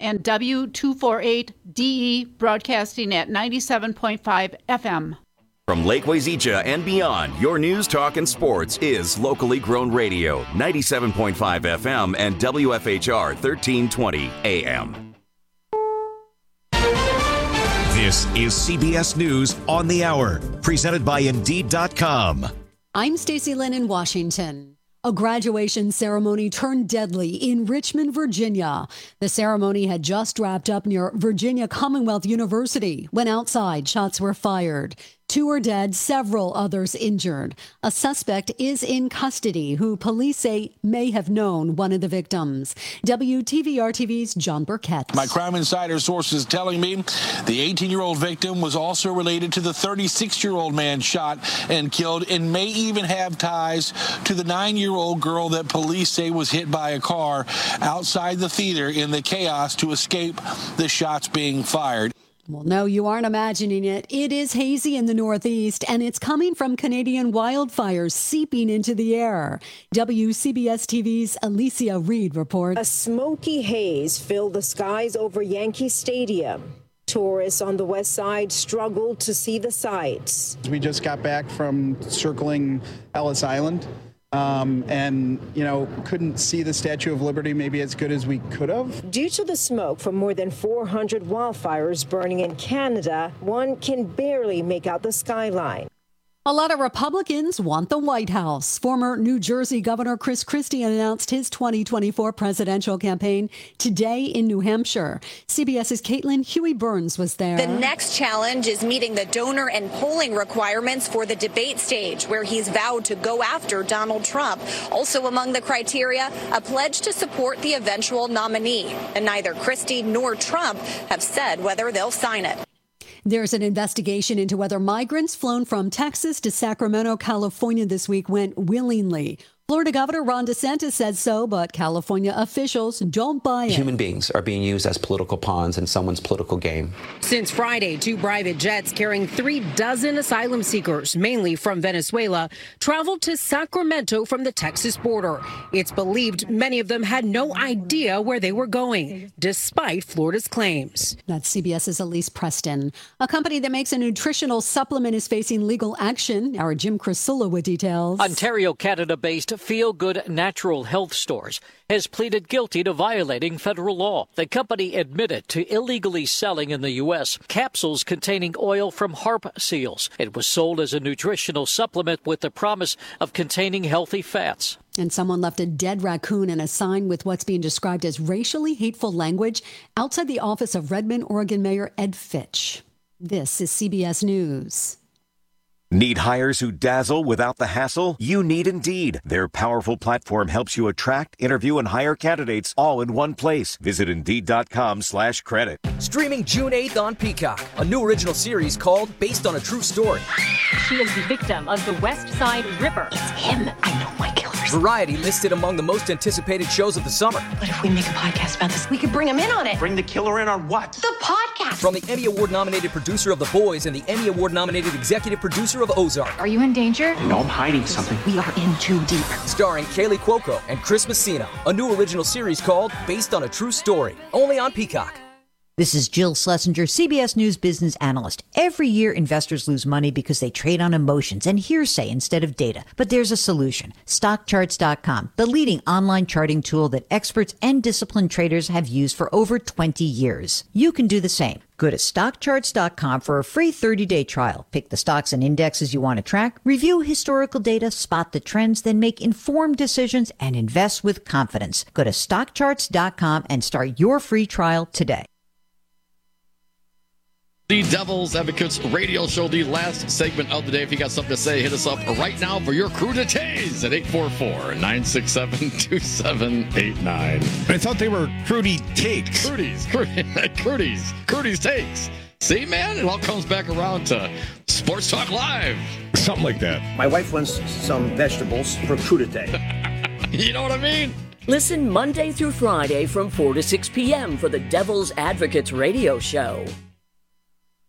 and W248DE broadcasting at 97.5 FM. From Lake Wazeecha and beyond, your news, talk, and sports is locally grown radio, 97.5 FM and WFHR 1320 AM. This is CBS News on the Hour, presented by Indeed.com. I'm Stacey Lynn in Washington. A graduation ceremony turned deadly in Richmond, Virginia. The ceremony had just wrapped up near Virginia Commonwealth University when outside shots were fired. 2 are dead, several others injured. A suspect is in custody who police say may have known one of the victims. WTVR-TV's John Burkett. My Crime Insider sources telling me the 18-year-old victim was also related to the 36-year-old man shot and killed and may even have ties to the 9-year-old girl that police say was hit by a car outside the theater in the chaos to escape the shots being fired. Well, no, you aren't imagining it. It is hazy in the Northeast, and it's coming from Canadian wildfires seeping into the air. WCBS-TV's Alicia Reed reports. A smoky haze filled the skies over Yankee Stadium. Tourists on the west side struggled to see the sights. We just got back from circling Ellis Island. Couldn't see the Statue of Liberty maybe as good as we could have. Due to the smoke from more than 400 wildfires burning in Canada, one can barely make out the skyline. A lot of Republicans want the White House. Former New Jersey Governor Chris Christie announced his 2024 presidential campaign today in New Hampshire. CBS's Caitlin Huey-Burns was there. The next challenge is meeting the donor and polling requirements for the debate stage, where he's vowed to go after Donald Trump. Also among the criteria, a pledge to support the eventual nominee. And neither Christie nor Trump have said whether they'll sign it. There's an investigation into whether migrants flown from Texas to Sacramento, California this week went willingly. Florida Governor Ron DeSantis said so, but California officials don't buy it. Human beings are being used as political pawns in someone's political game. Since Friday, 2 private jets carrying 36 asylum seekers, mainly from Venezuela, traveled to Sacramento from the Texas border. It's believed many of them had no idea where they were going, despite Florida's claims. That's CBS's Elise Preston. A company that makes a nutritional supplement is facing legal action. Our Jim Crisula with details. Ontario, Canada-based Feel Good Natural Health Stores has pleaded guilty to violating federal law. The company admitted to illegally selling in the U.S. capsules containing oil from harp seals. It was sold as a nutritional supplement with the promise of containing healthy fats. And someone left a dead raccoon and a sign with what's being described as racially hateful language outside the office of Redmond, Oregon Mayor Ed Fitch. This is CBS News. Need hires who dazzle without the hassle? You need Indeed. Their powerful platform helps you attract, interview, and hire candidates all in one place. Visit Indeed.com/credit. Streaming June 8th on Peacock, a new original series called Based on a True Story. She is the victim of the West Side Ripper. It's him. I know my killers. Variety listed among the most anticipated shows of the summer. But if we make a podcast about this, we could bring him in on it. Bring the killer in on what? The podcast. From the Emmy Award-nominated producer of The Boys and the Emmy Award-nominated executive producer of Ozark. Are you in danger? No, I'm hiding something. We are in too deep. Starring Kaylee Cuoco and Chris Messina. A new original series called Based on a True Story. Only on Peacock. This is Jill Schlesinger, CBS News business analyst. Every year, investors lose money because they trade on emotions and hearsay instead of data. But there's a solution. StockCharts.com, the leading online charting tool that experts and disciplined traders have used for over 20 years. You can do the same. Go to StockCharts.com for a free 30-day trial. Pick the stocks and indexes you want to track, review historical data, spot the trends, then make informed decisions and invest with confidence. Go to StockCharts.com and start your free trial today. The Devil's Advocates radio show, the last segment of the day. If you got something to say, hit us up right now for your crudités at 844-967-2789. I thought they were Crudy Takes. Crudy's Takes. See, man, it all comes back around to Sports Talk Live. Something like that. My wife wants some vegetables for crudité. You know what I mean? Listen Monday through Friday from 4 to 6 p.m. for the Devil's Advocates radio show.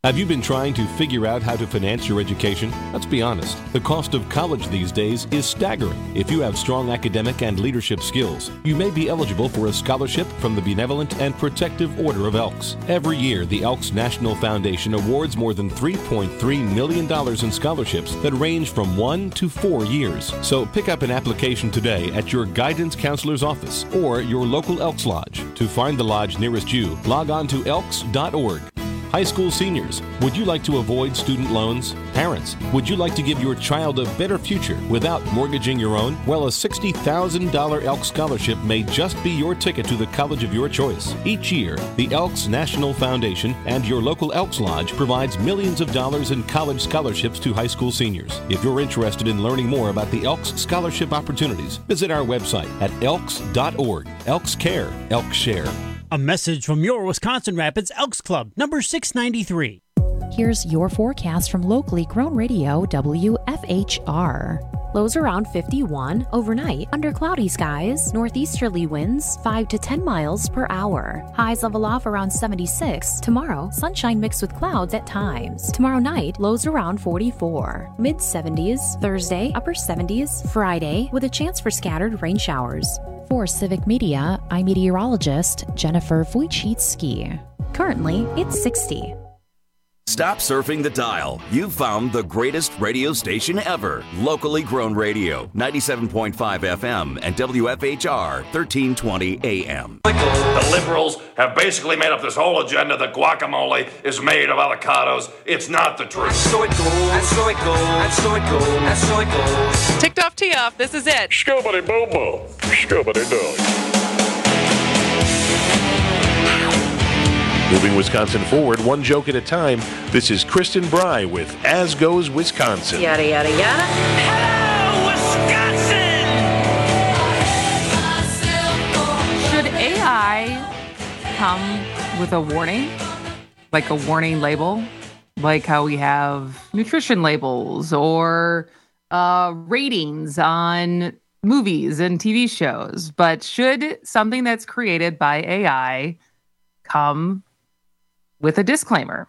Have you been trying to figure out how to finance your education? Let's be honest, the cost of college these days is staggering. If you have strong academic and leadership skills, you may be eligible for a scholarship from the Benevolent and Protective Order of Elks. Every year, the Elks National Foundation awards more than $3.3 million in scholarships that range from 1 to 4 years. So pick up an application today at your guidance counselor's office or your local Elks Lodge. To find the lodge nearest you, log on to elks.org. High school seniors, would you like to avoid student loans? Parents, would you like to give your child a better future without mortgaging your own? Well, a $60,000 Elks Scholarship may just be your ticket to the college of your choice. Each year, the Elks National Foundation and your local Elks Lodge provides millions of dollars in college scholarships to high school seniors. If you're interested in learning more about the Elks Scholarship opportunities, visit our website at elks.org. Elks Care, Elks Share. A message from your Wisconsin Rapids Elks Club, number 693. Here's your forecast from locally grown radio WFHR. Lows around 51 overnight under cloudy skies, northeasterly winds 5 to 10 miles per hour. Highs level off around 76. Tomorrow, sunshine mixed with clouds at times. Tomorrow night, lows around 44. Mid 70s. Thursday, upper 70s. Friday, with a chance for scattered rain showers. For Civic Media, I'm meteorologist Jennifer Wojcicki. Currently, it's 60. Stop surfing the dial. You've found the greatest radio station ever. Locally grown radio, 97.5 FM and WFHR 1320 AM. The liberals have basically made up this whole agenda that guacamole is made of avocados. It's not the truth. So it goes, and so it goes, and so it goes, and so it goes. Ticked off, tee off. This is it. Scubbity boom boom. Scubbity dog. Moving Wisconsin forward, one joke at a time. This is Kristen Bry with As Goes Wisconsin. Yada, yada, yada. Hello, Wisconsin! Should AI come with a warning? Like a warning label? Like how we have nutrition labels or ratings on movies and TV shows. But should something that's created by AI come with a disclaimer?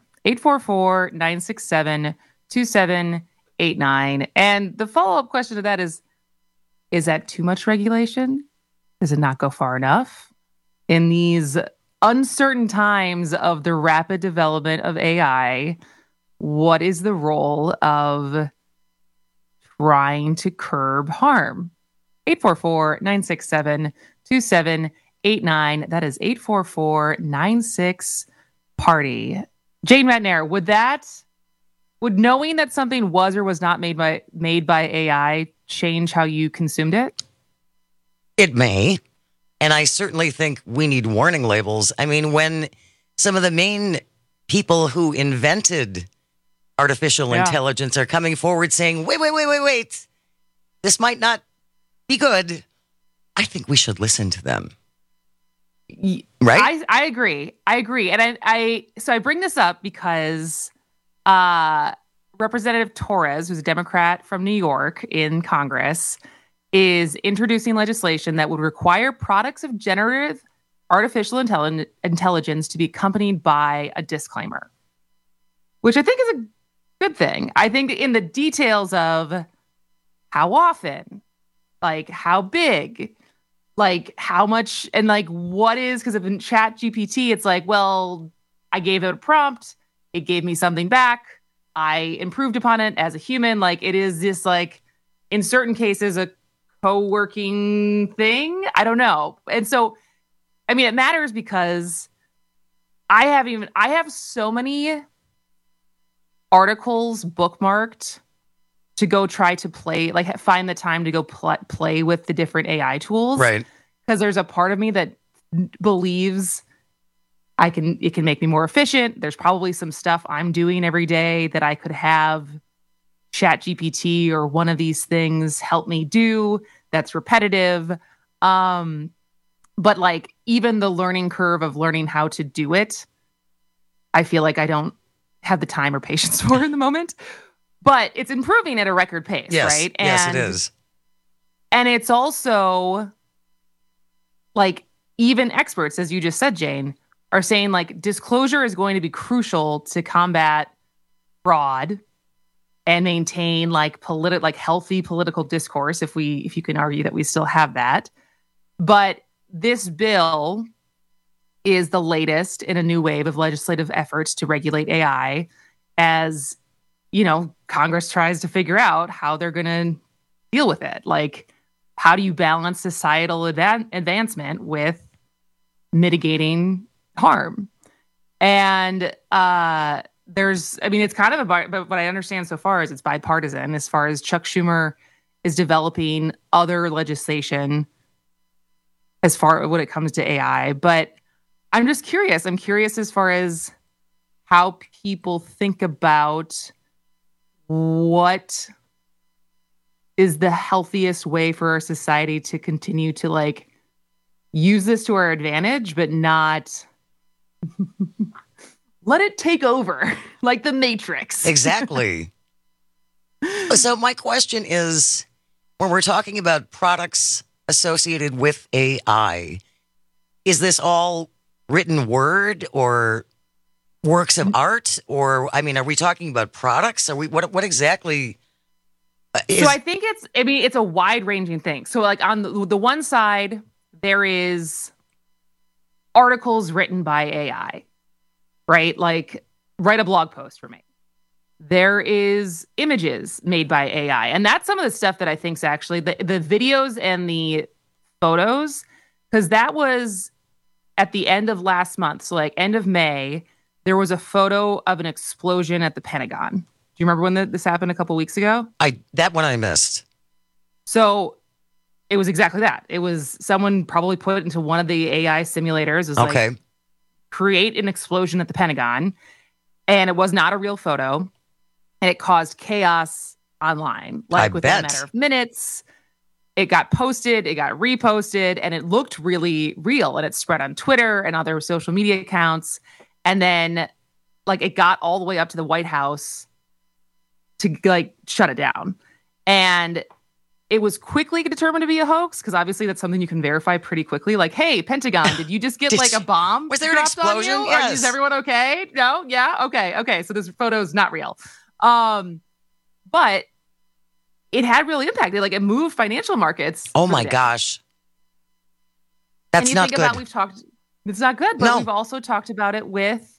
844-967-2789. And the follow-up question to that is that too much regulation? Does it not go far enough? In these uncertain times of the rapid development of AI, what is the role of trying to curb harm? 844-967-2789. That is 844-96-PARTY. Jane Metnair, would knowing that something was or was not made by AI change how you consumed it? It may. And I certainly think we need warning labels. I mean, when some of the main people who invented artificial intelligence are coming forward saying, wait, this might not be good, I think we should listen to them. Right? I agree. And I bring this up because Representative Torres, who's a Democrat from New York in Congress, is introducing legislation that would require products of generative artificial intelligence to be accompanied by a disclaimer, which I think is a good thing. I think in the details of how often, like how big, like how much, and like what is, because in ChatGPT, it's like, well, I gave it a prompt, it gave me something back, I improved upon it as a human. Like it is this, like in certain cases, a co-working thing. I don't know. And so, I mean, it matters because I have so many articles bookmarked to go try to play, like find the time to go play with the different AI tools. Right. Because there's a part of me that believes it can make me more efficient. There's probably some stuff I'm doing every day that I could have ChatGPT or one of these things help me do that's repetitive. But like even the learning curve of learning how to do it, I feel like I don't have the time or patience for in the moment. But it's improving at a record pace, right? And, yes, it is. And it's also like even experts, as you just said, Jane, are saying like disclosure is going to be crucial to combat fraud and maintain like healthy political discourse, if you can argue that we still have that. But this bill is the latest in a new wave of legislative efforts to regulate AI, as Congress tries to figure out how they're going to deal with it. Like, how do you balance societal advancement with mitigating harm? And it's kind of but what I understand so far is it's bipartisan, as far as Chuck Schumer is developing other legislation as far when it comes to AI. But I'm just curious. I'm curious as far as how people think about what is the healthiest way for our society to continue to like use this to our advantage, but not let it take over like the Matrix. Exactly. So my question is, when we're talking about products associated with AI, is this all written word or works of art? Or, are we talking about products? Are we, what exactly is... So I think it's a wide ranging thing. So like on the one side, there is articles written by AI, right? Like write a blog post for me. There is images made by AI. And that's some of the stuff that I think is actually the videos and the photos, because that was at the end of last month. So like end of May, there was a photo of an explosion at the Pentagon. Do you remember when this happened a couple weeks ago? That one I missed. So it was exactly that. It was someone probably put it into one of the AI simulators. It was okay. Like, create an explosion at the Pentagon. And it was not a real photo. And it caused chaos online. Like within a matter of minutes, it got posted, it got reposted, and it looked really real. And it spread on Twitter and other social media accounts. And then like it got all the way up to the White House to like shut it down. And it was quickly determined to be a hoax, because obviously that's something you can verify pretty quickly. Like, hey, Pentagon, did you just get like a bomb? Was there an explosion? Yes. Is everyone okay? No? Yeah? Okay. So this photo's not real. But it had really impacted. Like it moved financial markets. Oh my gosh. That's not good. It's not good, but we've also talked about it with,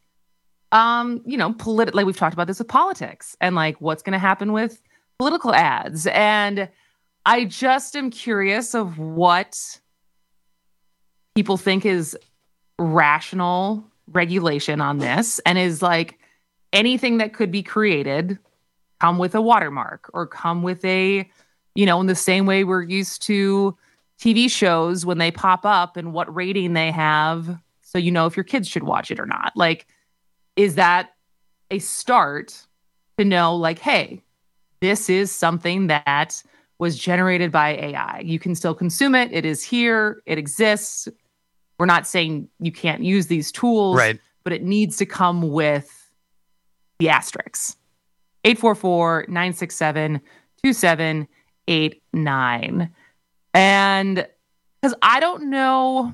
we've talked about this with politics and like what's going to happen with political ads. And I just am curious of what people think is rational regulation on this, and is like anything that could be created come with a watermark or come with a, in the same way we're used to TV shows when they pop up and what rating they have, so if your kids should watch it or not. Like, is that a start to know, like, hey, this is something that was generated by AI. You can still consume it. It is here. It exists. We're not saying you can't use these tools, right? But it needs to come with the asterisks. 844-967-2789. And because I don't know,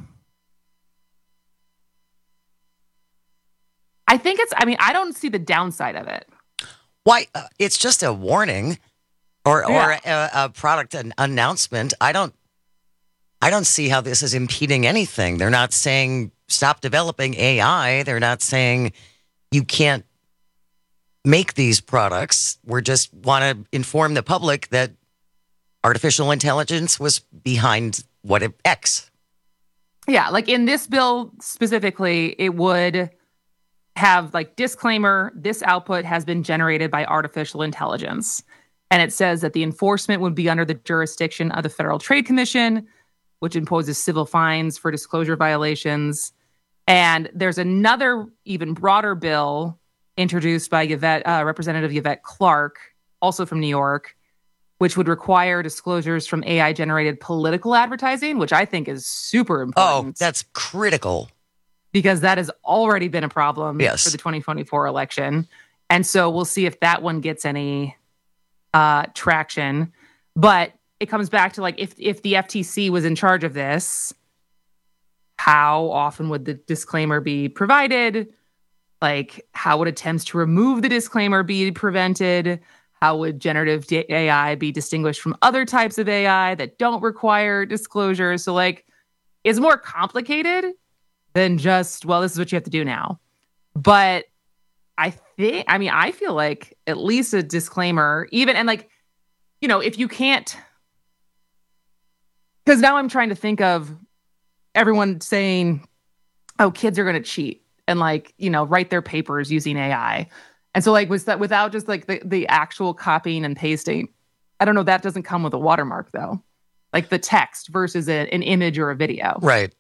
I think I don't see the downside of it. Why? It's just a warning or a product announcement. I don't see how this is impeding anything. They're not saying stop developing AI. They're not saying you can't make these products. We just want to inform the public that artificial intelligence was behind X. Yeah, like in this bill specifically, it would have like disclaimer, this output has been generated by artificial intelligence. And it says that the enforcement would be under the jurisdiction of the Federal Trade Commission, which imposes civil fines for disclosure violations. And there's another even broader bill introduced by Representative Yvette Clarke, also from New York, which would require disclosures from AI-generated political advertising, which I think is super important. Oh, that's critical. Because that has already been a problem for the 2024 election. And so we'll see if that one gets any traction. But it comes back to like if the FTC was in charge of this, how often would the disclaimer be provided? Like, how would attempts to remove the disclaimer be prevented? How would generative AI be distinguished from other types of AI that don't require disclosure? So, like, it's more complicated than just, well, this is what you have to do now. But I feel like at least a disclaimer, even, and like, you know, if you can't, because now I'm trying to think of everyone saying, oh, kids are going to cheat and like, you know, write their papers using AI. And so like, was that without just like the actual copying and pasting? I don't know. That doesn't come with a watermark though. Like the text versus an image or a video. Right.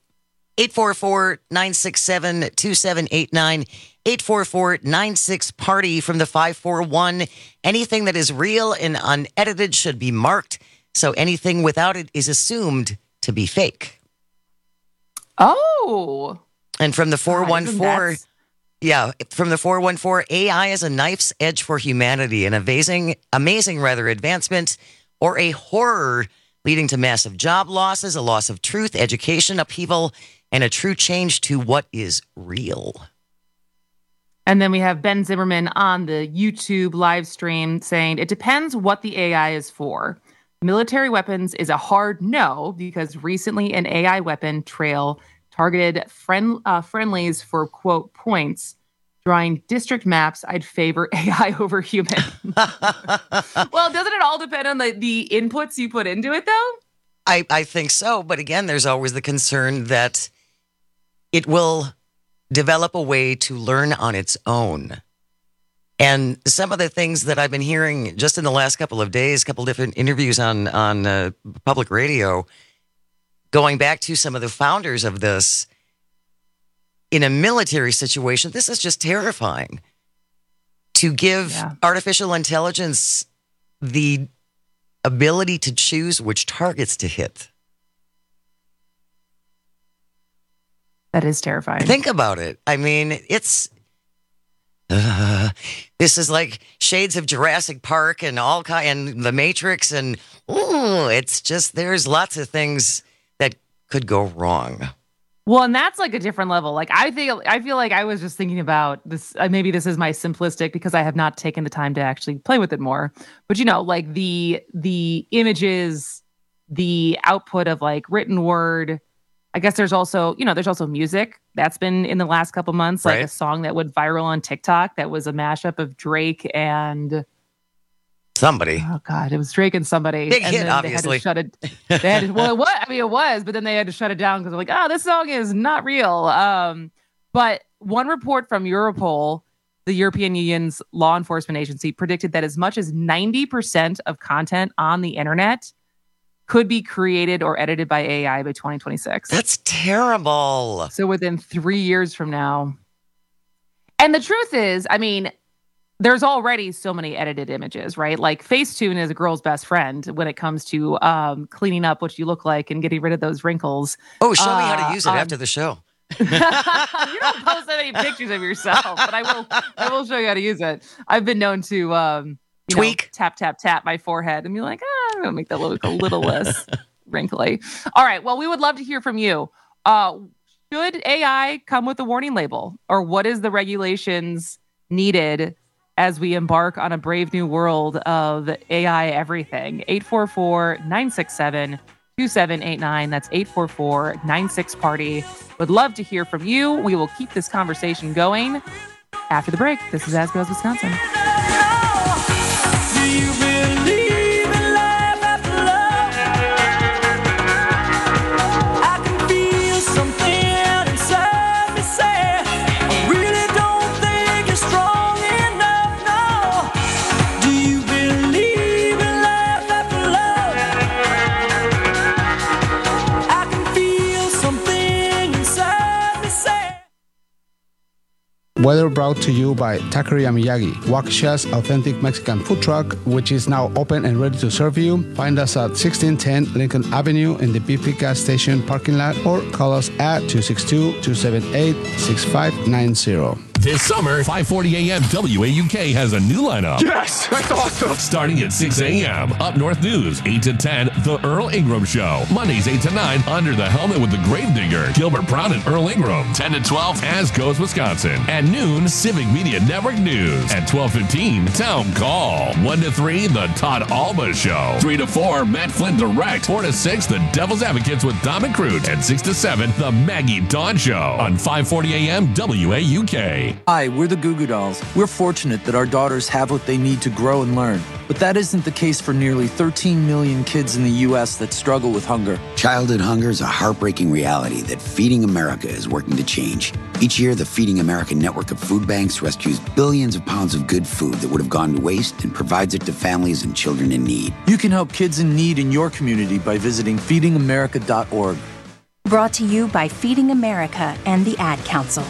844-967-2789. 844-96-PARTY from the 541. Anything that is real and unedited should be marked. So anything without it is assumed to be fake. Oh. And from the 414, from the 414, AI is a knife's edge for humanity, an amazing advancement, or a horror leading to massive job losses, a loss of truth, education, upheaval, and a true change to what is real. And then we have Ben Zimmerman on the YouTube live stream saying, it depends what the AI is for. Military weapons is a hard no, because recently an AI weapon trail targeted friendlies for, quote, points. Drawing district maps, I'd favor AI over human. Well, doesn't it all depend on the inputs you put into it, though? I think so. But again, there's always the concern that it will develop a way to learn on its own. And some of the things that I've been hearing just in the last couple of days, a couple different interviews on public radio, going back to some of the founders of this, in a military situation, this is just terrifying. To give artificial intelligence the ability to choose which targets to hit. That is terrifying. Think about it. I mean, this is like shades of Jurassic Park and and The Matrix, and it's just, there's lots of things that could go wrong. Well, and that's like a different level. Like I feel like I was just thinking about this. Maybe this is my simplistic because I have not taken the time to actually play with it more. But you know, like the images, the output of like written word. I guess there's also music that's been in the last couple months, like a song that went viral on TikTok that was a mashup of Drake and somebody. Oh God, it was Drake and somebody. Big and hit, then obviously. It was, but then they had to shut it down because they're like, oh, this song is not real. But one report from Europol, the European Union's law enforcement agency, predicted that as much as 90% of content on the internet could be created or edited by AI by 2026. That's terrible. So within 3 years from now. And the truth is, I mean, there's already so many edited images, right? Like Facetune is a girl's best friend when it comes to cleaning up what you look like and getting rid of those wrinkles. Oh, show me how to use it after the show. You don't post any pictures of yourself, but I will show you how to use it. I've been known to tweak, tap my forehead and be like, I'm gonna make that look a little less wrinkly. All right. Well, we would love to hear from you. Should AI come with a warning label, or what is the regulations needed as we embark on a brave new world of AI everything? 844-967-2789. That's 844-96-PARTY. Would love to hear from you. We will keep this conversation going after the break. This is As Goes Wisconsin. Do you believe in life after love? I can feel something inside me say, I really don't think you're strong enough, no. Do you believe in life after love? I can feel something inside me say. Weather brought to you by Taqueria Miyagi, Waukesha's authentic Mexican food truck, which is now open and ready to serve you. Find us at 1610 Lincoln Avenue in the BP gas station parking lot, or call us at 262-278-6590. This summer, 5:40 a.m. WAUK has a new lineup. Yes, that's awesome. Starting at 6 a.m. Up North News, 8 to 10, The Earl Ingram Show. Mondays, 8 to 9, Under the Helmet with the Gravedigger, Gilbert Brown and Earl Ingram. 10 to 12, As Goes Wisconsin. At noon, Civic Media Network News. At 12:15, Town Call. 1 to 3, The Todd Alba Show. 3 to 4, Matt Flynn Direct. 4 to 6, The Devil's Advocates with Dom and Crute. And 6 to 7, The Maggie Dawn Show on 5:40 a.m. WAUK. Hi, we're the Goo Goo Dolls. We're fortunate that our daughters have what they need to grow and learn. But that isn't the case for nearly 13 million kids in the U.S. that struggle with hunger. Childhood hunger is a heartbreaking reality that Feeding America is working to change. Each year, the Feeding America network of food banks rescues billions of pounds of good food that would have gone to waste and provides it to families and children in need. You can help kids in need in your community by visiting feedingamerica.org. Brought to you by Feeding America and the Ad Council.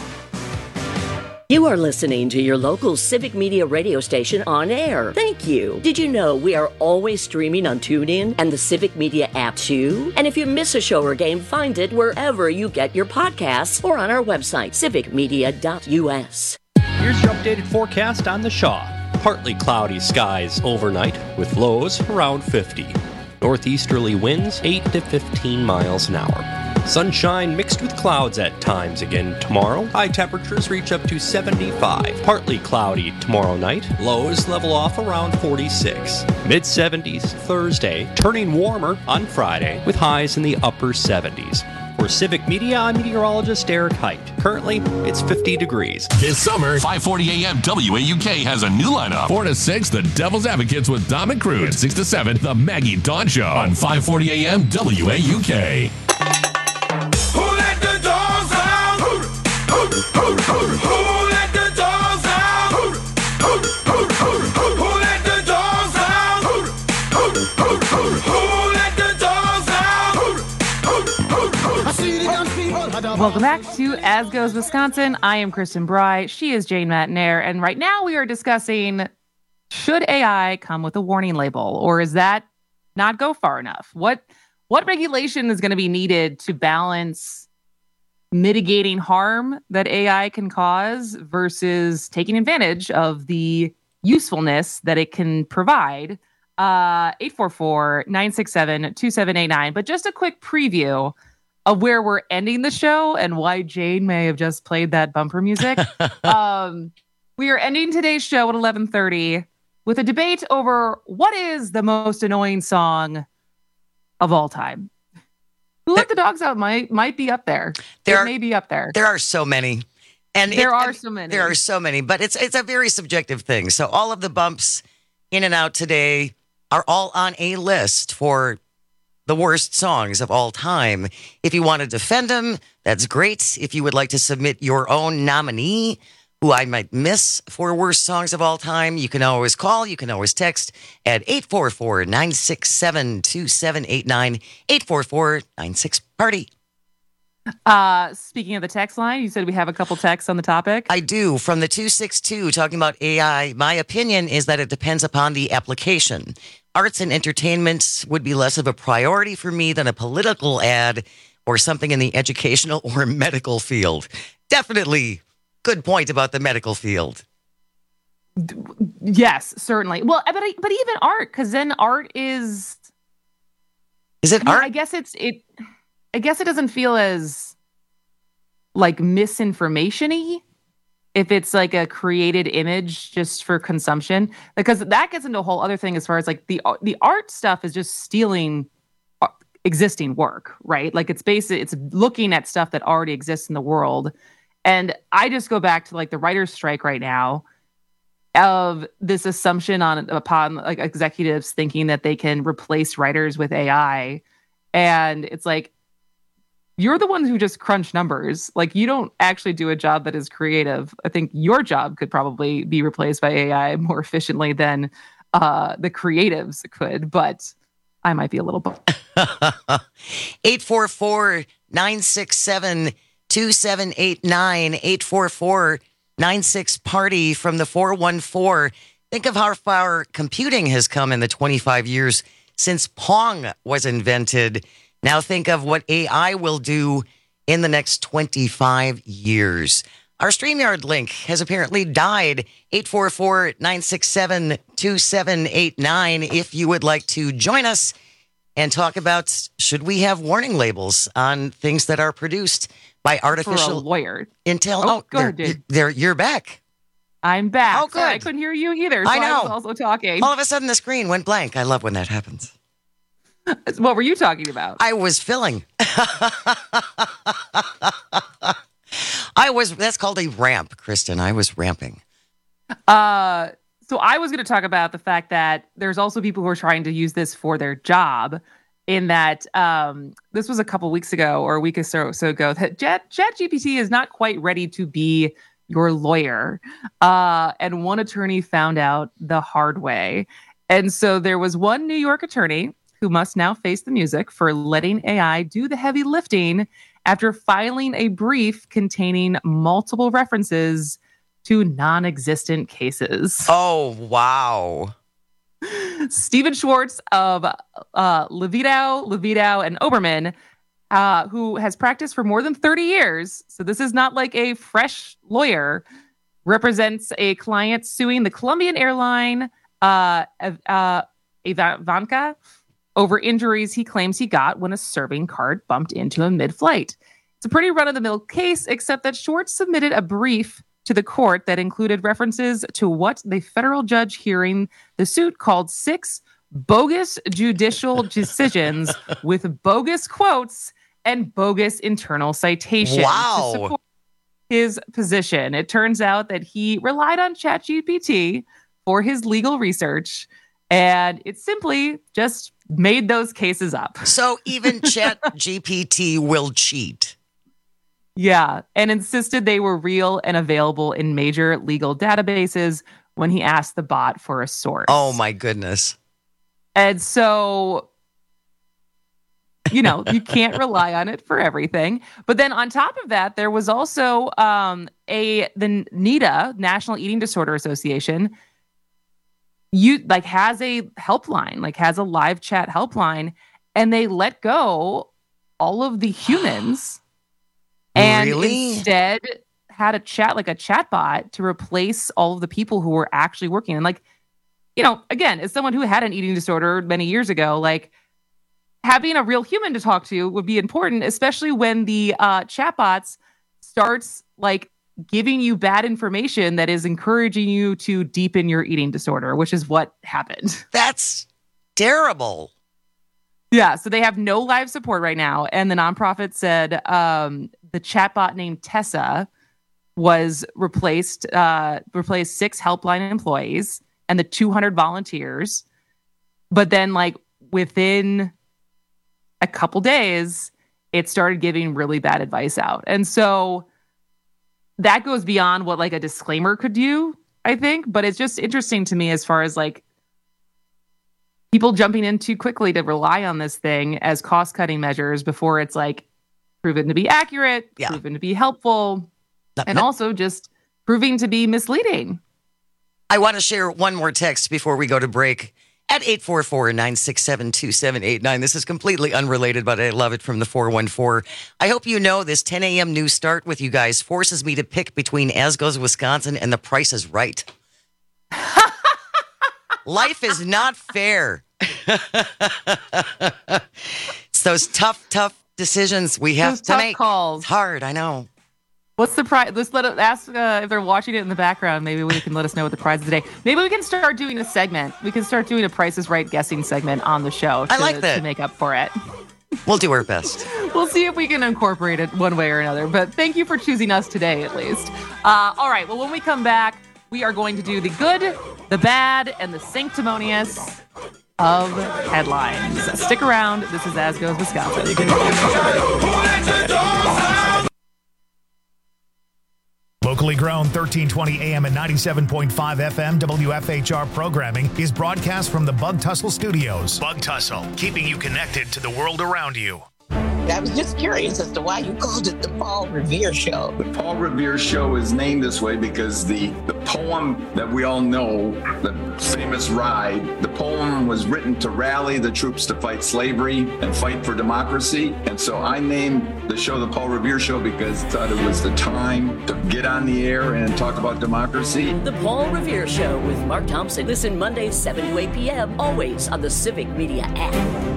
You are listening to your local Civic Media radio station on air. Thank you. Did you know we are always streaming on TuneIn and the Civic Media app too? And if you miss a show or game, find it wherever you get your podcasts or on our website, civicmedia.us. Here's your updated forecast on the Shaw. Partly cloudy skies overnight with lows around 50. Northeasterly winds 8 to 15 miles an hour. Sunshine mixed with clouds at times again tomorrow. High temperatures reach up to 75. Partly cloudy tomorrow night. Lows level off around 46. Mid-70s Thursday. Turning warmer on Friday with highs in the upper 70s. For Civic Media, I'm meteorologist Eric Height. Currently, it's 50 degrees. This summer, 5:40 a.m. WAUK has a new lineup. 4 to 6, The Devil's Advocates with Dom and Crute. And 6 to 7, The Maggie Dawn Show on 5:40 a.m. WAUK. Who let the dogs out? Who let the dogs out? Who let the dogs out? Who let the dogs out? Welcome back to As Goes Wisconsin. I am Kristen Bry. She is Jane Matnair. And right now we are discussing, should AI come with a warning label, or is that not go far enough? What regulation is going to be needed to balance mitigating harm that AI can cause versus taking advantage of the usefulness that it can provide? 844-967-2789. But just a quick preview of where we're ending the show and why Jane may have just played that bumper music. We are ending today's show at 11:30 with a debate over what is the most annoying song of all time. Who Let the Dogs Out might be up there. It may be up there. There are so many. And there are so many. There are so many, but it's a very subjective thing. So all of the bumps in and out today are all on a list for the worst songs of all time. If you want to defend them, that's great. If you would like to submit your own nominee, who I might miss for worst songs of all time, you can always call, you can always text at 844-967-2789, 844-96-PARTY. Speaking of the text line, you said we have a couple texts on the topic. I do. From the 262 talking about AI, my opinion is that it depends upon the application. Arts and entertainment would be less of a priority for me than a political ad or something in the educational or medical field. Definitely. Good point about the medical field. Yes, certainly. Well, but even art, because then art is it art? I guess it doesn't feel as like misinformation-y if it's like a created image just for consumption, because that gets into a whole other thing as far as like the art stuff is just stealing existing work, right? Like it's looking at stuff that already exists in the world. And I just go back to like the writer's strike right now of this assumption upon like executives thinking that they can replace writers with AI. And it's like, you're the ones who just crunch numbers. Like you don't actually do a job that is creative. I think your job could probably be replaced by AI more efficiently than the creatives could, but I might be a little 844-967-2789, 844-96-PARTY from the 414. Think of how far computing has come in the 25 years since Pong was invented. Now think of what AI will do in the next 25 years. Our StreamYard link has apparently died. 844-967-2789 if you would like to join us and talk about should we have warning labels on things that are produced by artificial lawyer intel. Oh, go ahead, dude. You're back. I'm back. Oh, good. Sorry, I couldn't hear you either. So I know. I was also talking. All of a sudden, the screen went blank. I love when that happens. What were you talking about? I was filling. That's called a ramp, Kristen. I was ramping. So I was going to talk about the fact that there's also people who are trying to use this for their job, in that this was a couple weeks ago or a week or so ago that ChatGPT is not quite ready to be your lawyer. And one attorney found out the hard way. And so there was one New York attorney who must now face the music for letting AI do the heavy lifting after filing a brief containing multiple references to non-existent cases. Oh, wow. Stephen Schwartz of Levitow and Oberman, who has practiced for more than 30 years, so this is not like a fresh lawyer, represents a client suing the Colombian airline, Avianca, over injuries he claims he got when a serving cart bumped into him mid-flight. It's a pretty run-of-the-mill case, except that Schwartz submitted a brief to the court that included references to what the federal judge hearing the suit called 6 bogus judicial decisions with bogus quotes and bogus internal citations to support his position. It turns out that he relied on ChatGPT for his legal research, and it simply just made those cases up. So even ChatGPT will cheat. Yeah, and insisted they were real and available in major legal databases when he asked the bot for a source. Oh, my goodness. And so, you can't rely on it for everything. But then on top of that, there was also the NEDA, National Eating Disorder Association, has a helpline, has a live chat helpline, and they let go all of the humans and instead had a chat bot to replace all of the people who were actually working. And again, as someone who had an eating disorder many years ago, having a real human to talk to would be important, especially when the chatbots starts giving you bad information that is encouraging you to deepen your eating disorder, which is what happened. That's terrible. Yeah, so they have no live support right now. And the nonprofit said the chatbot named Tessa was replaced 6 helpline employees and the 200 volunteers. But then within a couple days, it started giving really bad advice out. And so that goes beyond what a disclaimer could do, I think. But it's just interesting to me as far as people jumping in too quickly to rely on this thing as cost-cutting measures before it's proven to be accurate, proven to be helpful, and also just proving to be misleading. I want to share one more text before we go to break at 844-967-2789. This is completely unrelated, but I love it, from the 414. I hope you know this 10 a.m. news start with you guys forces me to pick between As Goes Wisconsin and The Price is Right. Life is not fair. It's those tough decisions we have to make. Calls. It's hard, I know. What's the prize? Let's ask if they're watching it in the background. Maybe we can let us know what the prize is today. Maybe we can start doing a segment. We can start doing a Price is Right guessing segment on the show. I like that. To make up for it. We'll do our best. We'll see if we can incorporate it one way or another. But thank you for choosing us today, at least. All right. Well, when we come back, we are going to do the good, the bad, and the sanctimonious of headlines. Stick around. This is As Goes Wisconsin. Locally grown 1320 AM and 97.5 FM WFHR programming is broadcast from the Bug Tussle Studios. Bug Tussle, keeping you connected to the world around you. I was just curious as to why you called it the Paul Revere Show. The Paul Revere Show is named this way because the poem that we all know, the famous ride, the poem was written to rally the troops to fight slavery and fight for democracy. And so I named the show the Paul Revere Show because I thought it was the time to get on the air and talk about democracy. The Paul Revere Show with Mark Thompson. Listen Mondays 7 to 8 p.m. always on the Civic Media app.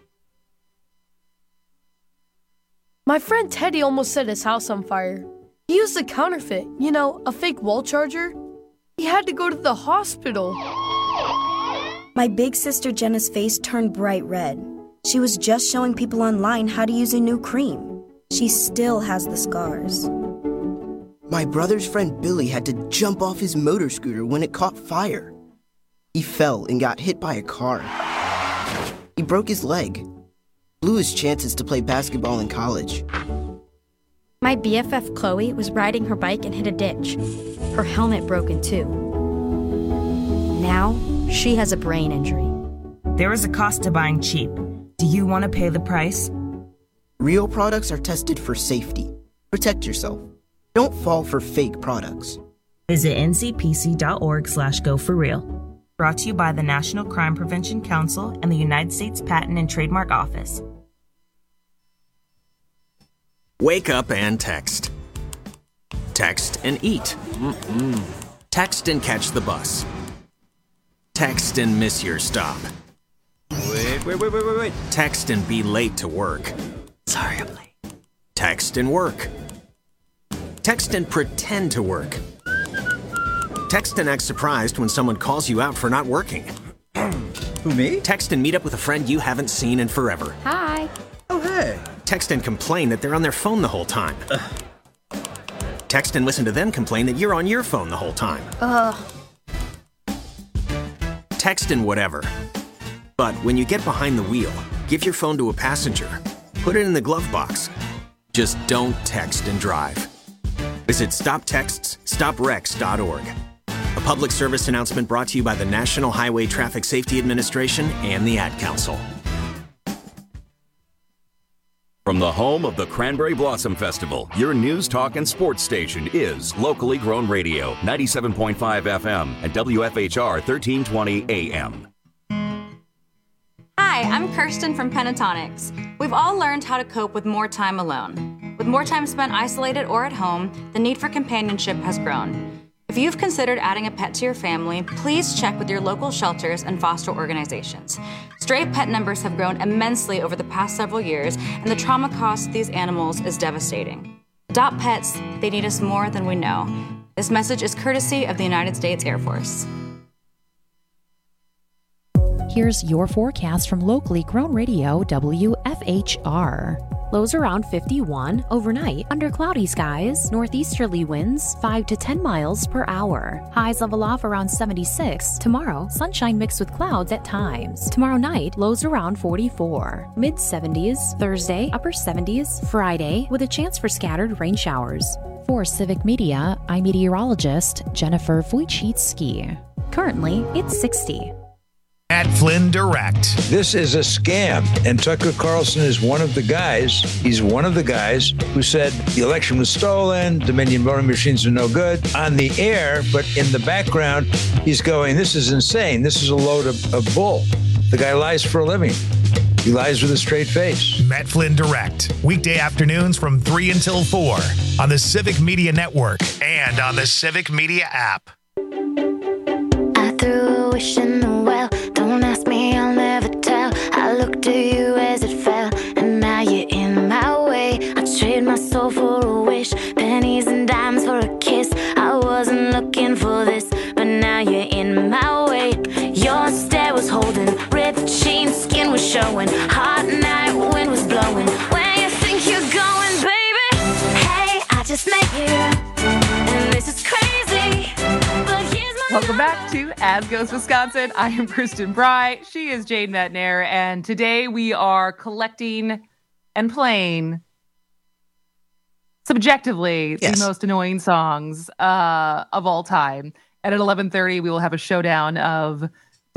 My friend Teddy almost set his house on fire. He used a counterfeit, a fake wall charger. He had to go to the hospital. My big sister Jenna's face turned bright red. She was just showing people online how to use a new cream. She still has the scars. My brother's friend Billy had to jump off his motor scooter when it caught fire. He fell and got hit by a car. He broke his leg. Blew his chances to play basketball in college. My BFF Chloe was riding her bike and hit a ditch. Her helmet broke in two. Now, she has a brain injury. There is a cost to buying cheap. Do you want to pay the price? Real products are tested for safety. Protect yourself. Don't fall for fake products. Visit ncpc.org/go4real. Brought to you by the National Crime Prevention Council and the United States Patent and Trademark Office. Wake up and text. Text and eat. Text and catch the bus. Text and miss your stop. Wait. Text and be late to work. Sorry, I'm late. Text and work. Text and pretend to work. Text and act surprised when someone calls you out for not working. Who, me? Text and meet up with a friend you haven't seen in forever. Hi. Oh, hey. Text and complain that they're on their phone the whole time. Text and listen to them complain that you're on your phone the whole time. Text and whatever. But when you get behind the wheel, give your phone to a passenger. Put it in the glove box. Just don't text and drive. Visit StopTextsStopWrecks.org. A public service announcement brought to you by the National Highway Traffic Safety Administration and the Ad Council. From the home of the Cranberry Blossom Festival, your news, talk, and sports station is locally grown radio, 97.5 FM and WFHR 1320 AM. Hi, I'm Kirsten from Pentatonics. We've all learned how to cope with more time alone. With more time spent isolated or at home, the need for companionship has grown. If you've considered adding a pet to your family, please check with your local shelters and foster organizations. Stray pet numbers have grown immensely over the past several years, and the trauma cost to these animals is devastating. Adopt pets, they need us more than we know. This message is courtesy of the United States Air Force. Here's your forecast from locally grown radio WFHR. Lows around 51 overnight under cloudy skies, northeasterly winds 5 to 10 miles per hour. Highs level off around 76. Tomorrow, sunshine mixed with clouds at times. Tomorrow night, lows around 44. Mid 70s, Thursday, upper 70s, Friday, with a chance for scattered rain showers. For Civic Media, I'm meteorologist Jennifer Wojcicki. Currently, it's 60. At Flynn Direct. This is a scam, and Tucker Carlson is one of the guys. He's one of the guys who said the election was stolen, Dominion voting machines are no good on the air, but in the background, he's going, this is insane. This is a load of bull. The guy lies for a living. He lies with a straight face. Matt Flynn Direct. Weekday afternoons from 3 until 4 on the Civic Media Network and on the Civic Media app. I threw a wish in the well. Don't ask me, I'll never tell. I looked to you as it fell, and now you're in my way. I trade my soul for a wish, pennies and dimes for a kiss. I wasn't looking for this, but now you're in my way. Your stare was holding, ripped jeans, skin was showing. Hot night, wind was blowing. Where you think you're going, baby? Hey, I just met you, and this is crazy, but here's my Welcome back to As Goes Wisconsin. I am Kristen Bry. She is Jade Metnair. And today we are collecting and playing subjectively the most annoying songs of all time. And at 11:30, we will have a showdown of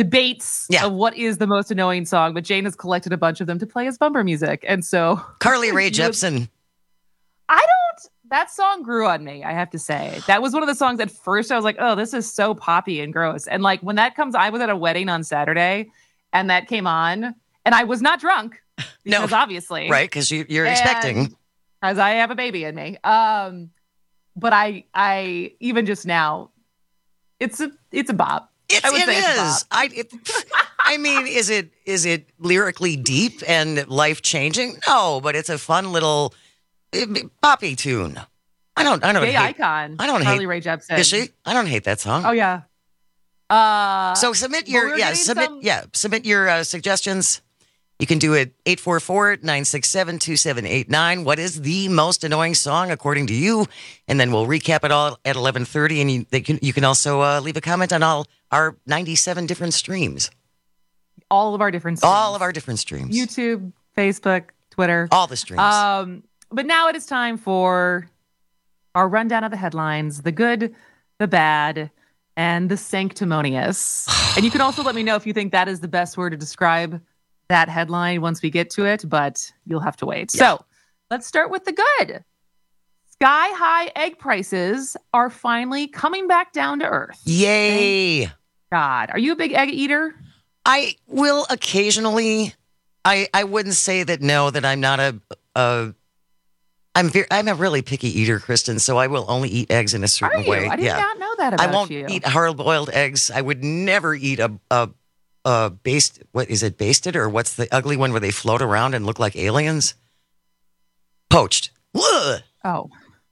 debates of what is the most annoying song, but Jane has collected a bunch of them to play as bumper music. And so Carly Rae Jepsen. That song grew on me, I have to say. That was one of the songs at first I was like, oh, this is so poppy and gross. And like when that comes, I was at a wedding on Saturday and that came on and I was not drunk because obviously. Right, because you're expecting. As I have a baby in me. But I even just now, it's a bop. It is. I mean, is it lyrically deep and life changing? No, but it's a fun little poppy tune. I don't Gay hate, icon. I don't Carly hate Rae Jepsen. Is she? I don't hate that song. Oh yeah. So submit your submit your suggestions. You can do it 844-967-2789. What is the most annoying song according to you? And then we'll recap it all at 11:30. And you can also leave a comment on all our 97 different streams. All of our different streams. All of our different streams. YouTube, Facebook, Twitter. All the streams. But now it is time for our rundown of the headlines, the good, the bad, and the sanctimonious. And you can also let me know if you think that is the best word to describe that headline once we get to it, but you'll have to wait. Yeah. So let's start with the good. Sky-high egg prices are finally coming back down to earth. Yay. Thank God. Are you a big egg eater? I will occasionally. I wouldn't say that, no, that I'm not I'm a really picky eater, Kristen, so I will only eat eggs in a certain way. I did not know that about you. I won't eat hard-boiled eggs. I would never eat a basted, what is it, basted, or what's the ugly one where they float around and look like aliens? Poached. Ugh. Oh.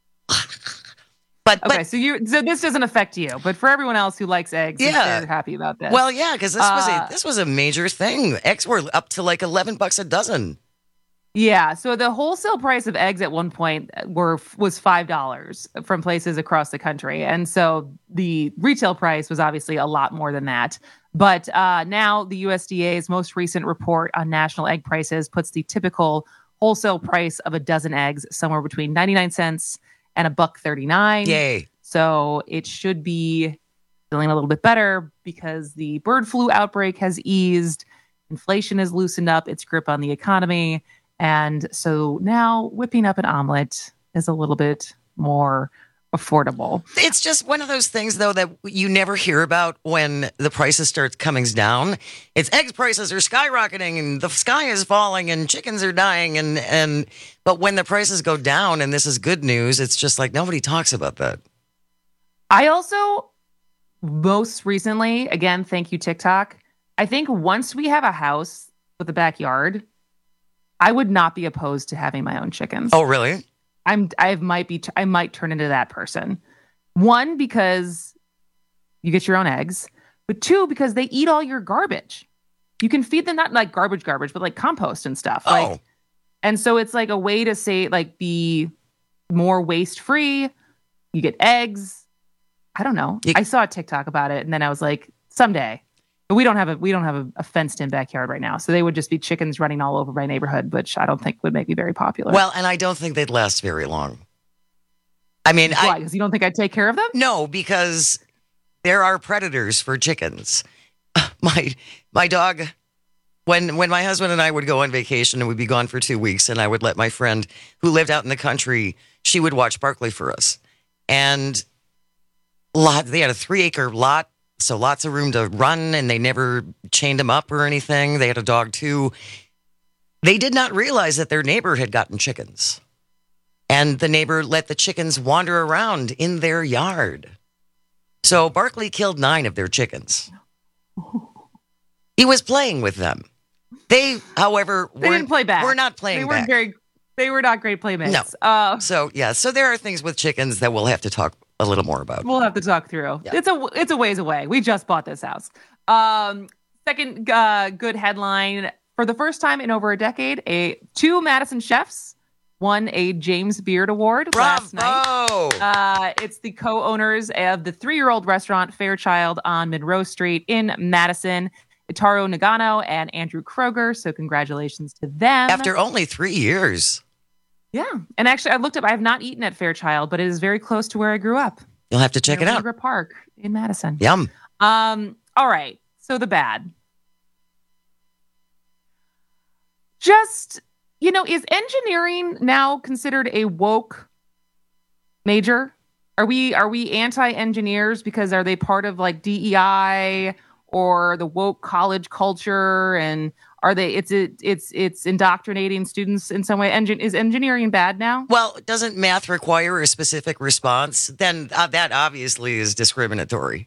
But so this doesn't affect you, but for everyone else who likes eggs, they're happy about this. Well, yeah, because this was a major thing. Eggs were up to like $11 a dozen. Yeah, so the wholesale price of eggs at one point was $5 from places across the country. And so the retail price was obviously a lot more than that. But now the USDA's most recent report on national egg prices puts the typical wholesale price of a dozen eggs somewhere between 99 cents and $1.39. Yay. So it should be feeling a little bit better because the bird flu outbreak has eased. Inflation has loosened up its grip on the economy. And so now whipping up an omelet is a little bit more affordable. It's just one of those things, though, that you never hear about when the prices start coming down. It's egg prices are skyrocketing and the sky is falling and chickens are dying. But when the prices go down, and this is good news, it's just like nobody talks about that. I also, most recently, again, thank you, TikTok. I think once we have a house with a backyard, I would not be opposed to having my own chickens. Oh, really? I might turn into that person. One, because you get your own eggs, but two, because they eat all your garbage. You can feed them not like garbage, but like compost and stuff. Oh. And so it's like a way to say like be more waste free. You get eggs. I don't know. I saw a TikTok about it, and then I was like, someday. But we don't have a fenced-in backyard right now, so they would just be chickens running all over my neighborhood, which I don't think would make me very popular. Well, and I don't think they'd last very long. I mean, why? Because you don't think I'd take care of them? No, because there are predators for chickens. My dog, when my husband and I would go on vacation and we'd be gone for 2 weeks, and I would let my friend who lived out in the country, she would watch Barkley for us, and they had a 3-acre lot. So lots of room to run, and they never chained him up or anything. They had a dog, too. They did not realize that their neighbor had gotten chickens. And the neighbor let the chickens wander around in their yard. So Barkley killed 9 of their chickens. He was playing with them. They, however, didn't play back. Were not playing back. They were not great playmates. No. So there are things with chickens that we'll have to talk a little more about. We'll have to talk through. Yeah. It's a ways away. We just bought this house. Second good headline. For the first time in over a decade, 2 Madison chefs won a James Beard Award last night. It's the co-owners of the 3-year-old restaurant Fairchild on Monroe Street in Madison, Itaro Nagano and Andrew Kroger. So congratulations to them. After only 3 years. Yeah. And actually, I looked up, I have not eaten at Fairchild, but it is very close to where I grew up. You'll have to check it out. River Park in Madison. Yum. All right. So the bad. Just, is engineering now considered a woke major? Are we anti-engineers because are they part of like DEI or the woke college culture? And are they? It's indoctrinating students in some way. Is engineering bad now? Well, doesn't math require a specific response? Then that obviously is discriminatory.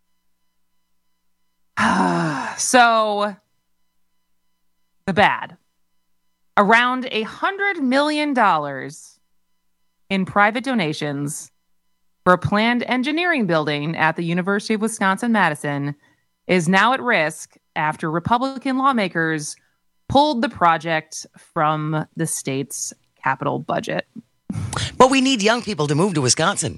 So the bad. Around $100 million in private donations for a planned engineering building at the University of Wisconsin-Madison is now at risk after Republican lawmakers pulled the project from the state's capital budget. But we need young people to move to Wisconsin.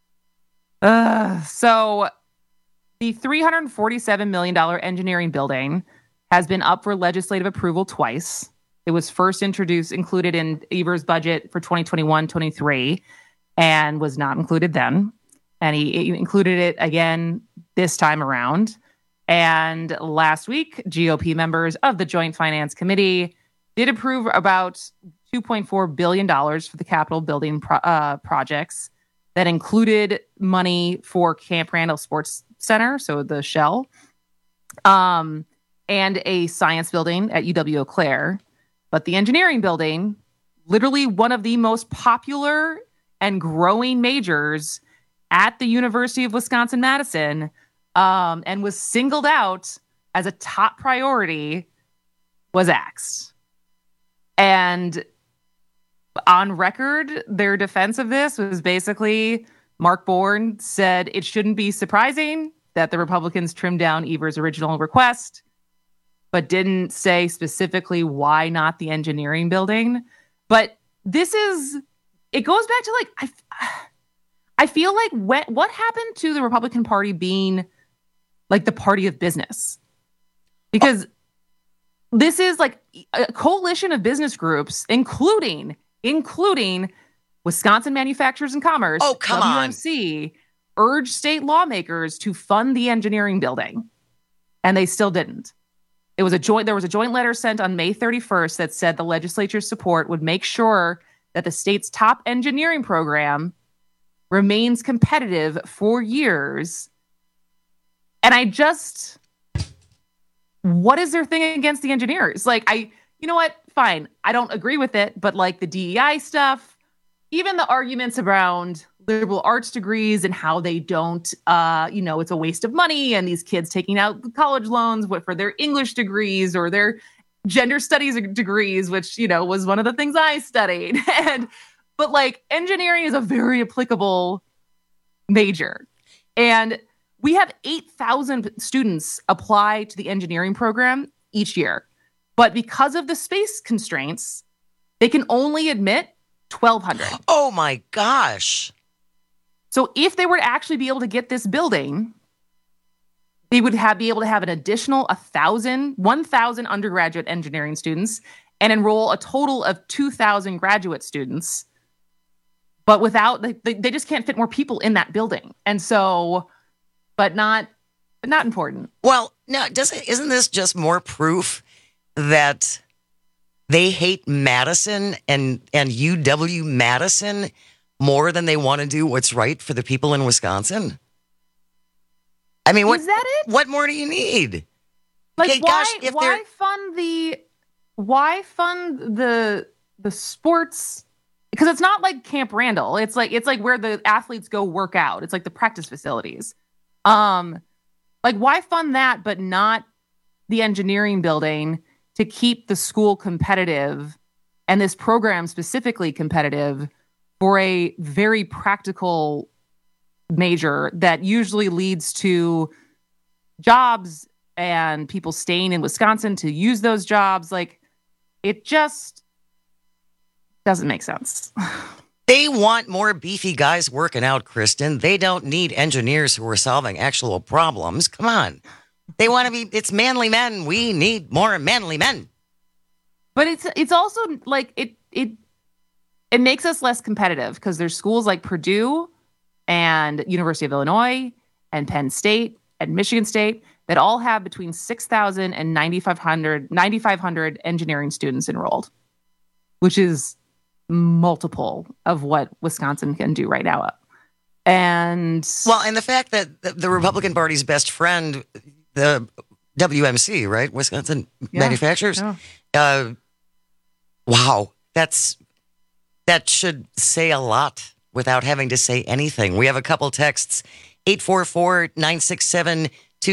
So the $347 million engineering building has been up for legislative approval twice. It was first included in Evers' budget for 2021-23 and was not included then. And he included it again this time around. And last week, GOP members of the Joint Finance Committee did approve about $2.4 billion for the Capitol building projects that included money for Camp Randall Sports Center, so the shell, and a science building at UW-Eau Claire. But the engineering building, literally one of the most popular and growing majors at the University of Wisconsin-Madison, and was singled out as a top priority, was axed. And on record, their defense of this was basically Mark Bourne said it shouldn't be surprising that the Republicans trimmed down Evers' original request, but didn't say specifically why not the engineering building. But it goes back to like, I feel like what happened to the Republican Party being like the party of business? Because this is like a coalition of business groups, including Wisconsin Manufacturers and Commerce, WMC, urged state lawmakers to fund the engineering building, and they still didn't. There was a joint letter sent on May 31st that said the legislature's support would make sure that the state's top engineering program remains competitive for years. And what is their thing against the engineers? Like, you know what? Fine. I don't agree with it, but like the DEI stuff, even the arguments around liberal arts degrees and how they don't, it's a waste of money, and these kids taking out college loans for their English degrees or their gender studies degrees, which, was one of the things I studied. But like engineering is a very applicable major. And we have 8,000 students apply to the engineering program each year. But because of the space constraints, they can only admit 1,200. Oh my gosh. So if they were to actually be able to get this building, they would be able to have an additional 1,000 undergraduate engineering students and enroll a total of 2,000 graduate students. But they just can't fit more people in that building. And so, but not important. Well, no, isn't this just more proof that they hate Madison and UW-Madison more than they want to do what's right for the people in Wisconsin? I mean, is that it? What more do you need? Like, why fund the sports? Because it's not like Camp Randall. It's like where the athletes go work out. It's like the practice facilities. Like, why fund that but not the engineering building to keep the school competitive and this program specifically competitive for a very practical major that usually leads to jobs and people staying in Wisconsin to use those jobs? Like, it just doesn't make sense. They want more beefy guys working out, Kristen. They don't need engineers who are solving actual problems. Come on. They want to it's manly men. We need more manly men. But it's also like it makes us less competitive because there's schools like Purdue and University of Illinois and Penn State and Michigan State that all have between 6,000 and 9,500 engineering students enrolled, which is multiple of what Wisconsin can do right now. And the fact that the Republican Party's best friend, the WMC, right, Wisconsin Manufacturers, wow, that should say a lot without having to say anything. We have a couple texts, 844-967-2789,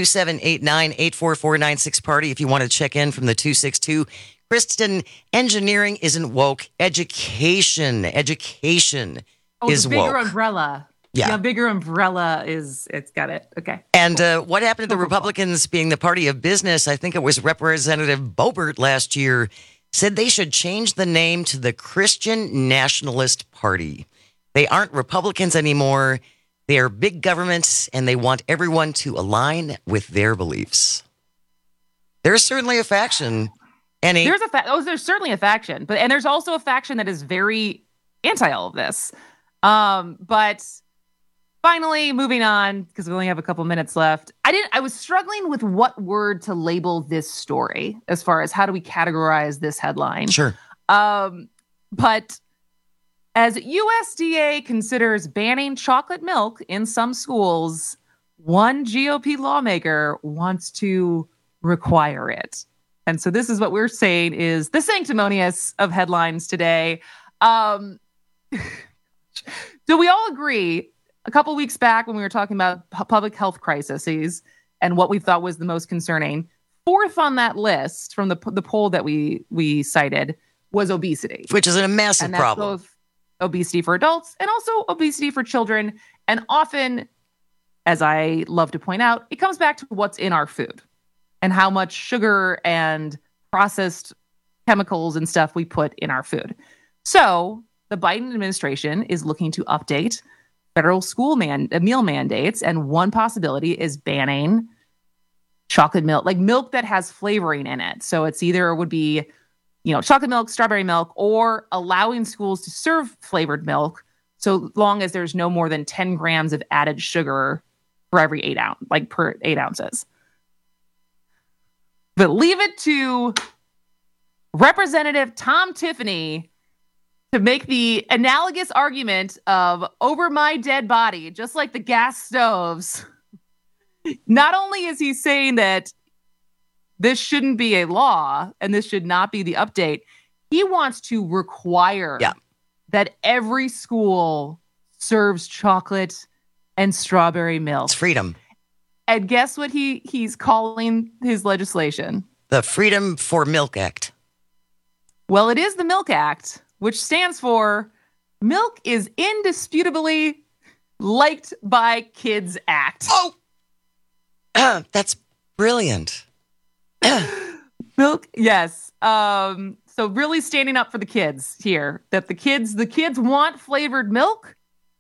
844-96-PARTY if you want to check in from the 262. Kristen, engineering isn't woke. Education is the bigger woke. Umbrella. Yeah. Bigger umbrella it's got it. Okay. And what happened to the Republicans being the party of business? I think it was Representative Boebert last year said they should change the name to the Christian Nationalist Party. They aren't Republicans anymore. They are big government, and they want everyone to align with their beliefs. There's certainly a faction. There's certainly a faction, and there's also a faction that is very anti all of this. But finally, moving on, because we only have a couple minutes left. I was struggling with what word to label this story as far as how do we categorize this headline. Sure. But as USDA considers banning chocolate milk in some schools, one GOP lawmaker wants to require it. And so this is what we're saying is the sanctimonious of headlines today. Do we all agree? A couple weeks back when we were talking about public health crises and what we thought was the most concerning, fourth on that list from the poll that we cited was obesity. Which is a massive problem. Both obesity for adults and also obesity for children. And often, as I love to point out, it comes back to what's in our food and how much sugar and processed chemicals and stuff we put in our food. So the Biden administration is looking to update federal school meal mandates, and one possibility is banning chocolate milk, like milk that has flavoring in it. So it's either would be, chocolate milk, strawberry milk, or allowing schools to serve flavored milk so long as there's no more than 10 grams of added sugar for every per 8 ounces. But leave it to Representative Tom Tiffany to make the analogous argument of over my dead body, just like the gas stoves. Not only is he saying that this shouldn't be a law and this should not be the update, he wants to require that every school serves chocolate and strawberry milk. It's freedom. And guess what he's calling his legislation? The Freedom for Milk Act. Well, it is the Milk Act, which stands for Milk is Indisputably Liked by Kids Act. Oh! That's brilliant. Milk, yes. So really standing up for the kids here, that the kids want flavored milk.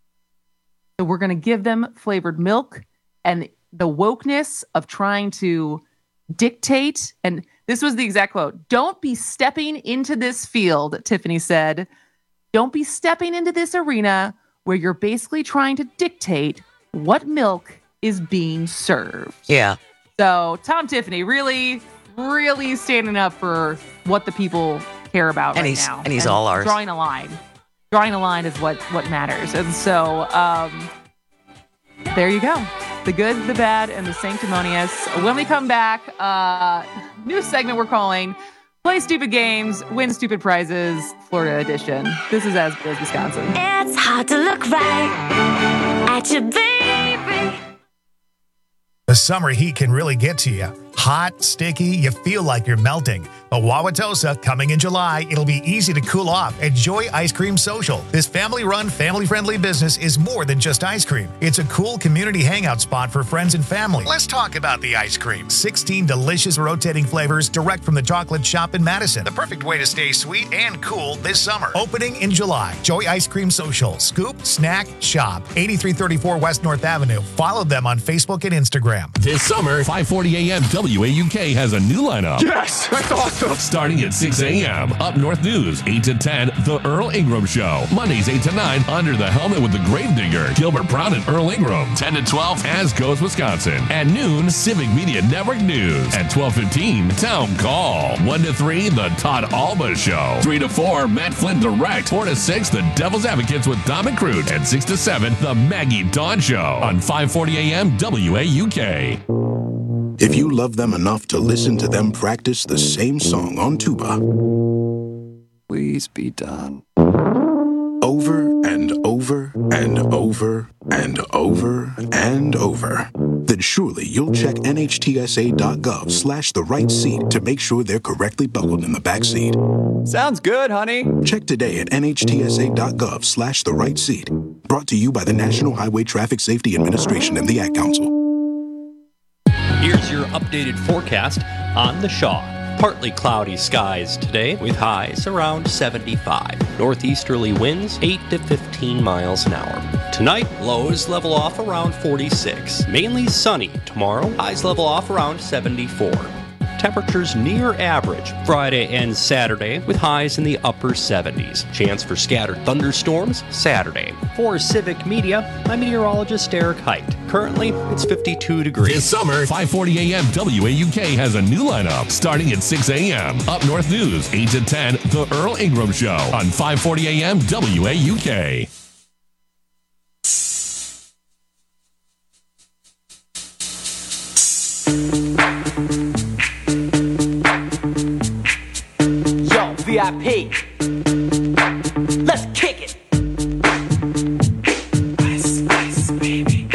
So we're going to give them flavored milk, and the wokeness of trying to dictate, and this was the exact quote, "Don't be stepping into this field," Tiffany said. "Don't be stepping into this arena where you're basically trying to dictate what milk is being served." Yeah. So Tom Tiffany really, really standing up for what the people care about now. And he's all ours. Drawing a line. Drawing a line is what matters. And so there you go. The good, the bad, and the sanctimonious. When we come back, new segment we're calling Play Stupid Games, Win Stupid Prizes, Florida Edition. This is As Goes Wisconsin. It's hard to look right at your baby. The summer heat can really get to you. Hot, sticky, you feel like you're melting. But Wauwatosa, coming in July, it'll be easy to cool off at Joy Ice Cream Social. This family-run, family-friendly business is more than just ice cream. It's a cool community hangout spot for friends and family. Let's talk about the ice cream. 16 delicious rotating flavors direct from the chocolate shop in Madison. The perfect way to stay sweet and cool this summer. Opening in July. Joy Ice Cream Social. Scoop, snack, shop. 8334 West North Avenue. Follow them on Facebook and Instagram. This summer, 540 AM WAUK has a new lineup. Yes, that's awesome. Starting at 6 a.m. Up North News, 8 to 10, The Earl Ingram Show. Mondays, 8 to 9, Under the Helmet with the Gravedigger, Gilbert Brown and Earl Ingram. 10 to 12, As Goes Wisconsin. At noon, Civic Media Network News. At 12:15, Town Call. 1 to 3, The Todd Alba Show. 3 to 4, Matt Flynn Direct. 4 to 6, The Devil's Advocates with Dom and Crute. And 6 to 7, The Maggie Dawn Show on 540 a.m. WAUK. If you love them enough to listen to them practice the same song on tuba, please be done. Over and over and over and over and over, then surely you'll check NHTSA.gov/the right seat to make sure they're correctly buckled in the back seat. Sounds good, honey. Check today at NHTSA.gov/the right seat. Brought to you by the National Highway Traffic Safety Administration and the Ad Council. Here's your updated forecast on the Shaw. Partly cloudy skies today with highs around 75. Northeasterly winds 8 to 15 miles an hour. Tonight, lows level off around 46. Mainly sunny tomorrow, highs level off around 74. Temperatures near average Friday and Saturday with highs in the upper 70s. Chance for scattered thunderstorms Saturday. For Civic Media, I'm meteorologist Eric Height. Currently, it's 52 degrees. This summer, 540 a.m. WAUK has a new lineup starting at 6 a.m. Up North News, 8 to 10, The Earl Ingram Show on 540 a.m. WAUK. VIP. Let's kick it. Ice, ice, baby.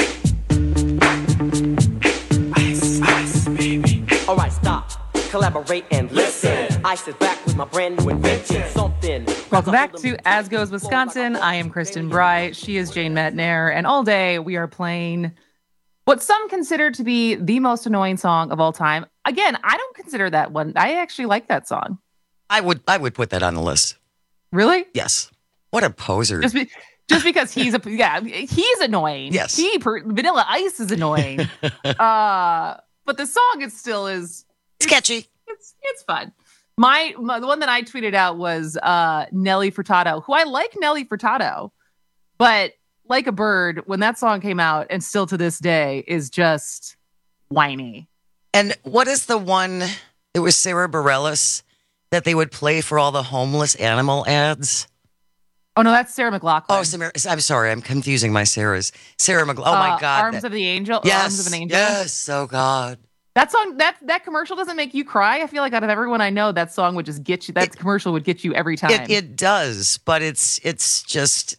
Ice, ice, baby. All right, stop. Collaborate and listen. Ice is back with my brand new invention. Something. Welcome back to As Goes Wisconsin. I am Kristen Bright. She is Jane Metnair. And all day we are playing what some consider to be the most annoying song of all time. Again, I don't consider that one. I actually like that song. I would put that on the list. Really? Yes. What a poser. Just because he's annoying. Yes. Vanilla Ice is annoying. But the song is sketchy. It's fun. The one that I tweeted out was Nelly Furtado, who I like Nelly Furtado, but Like a Bird, when that song came out and still to this day is just whiny. And what is the one? It was Sarah Bareilles that they would play for all the homeless animal ads. Oh, no, that's Sarah McLachlan. Oh, I'm sorry. I'm confusing my Sarahs. Sarah McLachlan. Oh, my God. Arms of the Angel? Yes. Arms of an Angel? Yes. Oh, God. That song, that commercial doesn't make you cry. I feel like out of everyone I know, that song would just get you. That commercial would get you every time. It does, but it's just...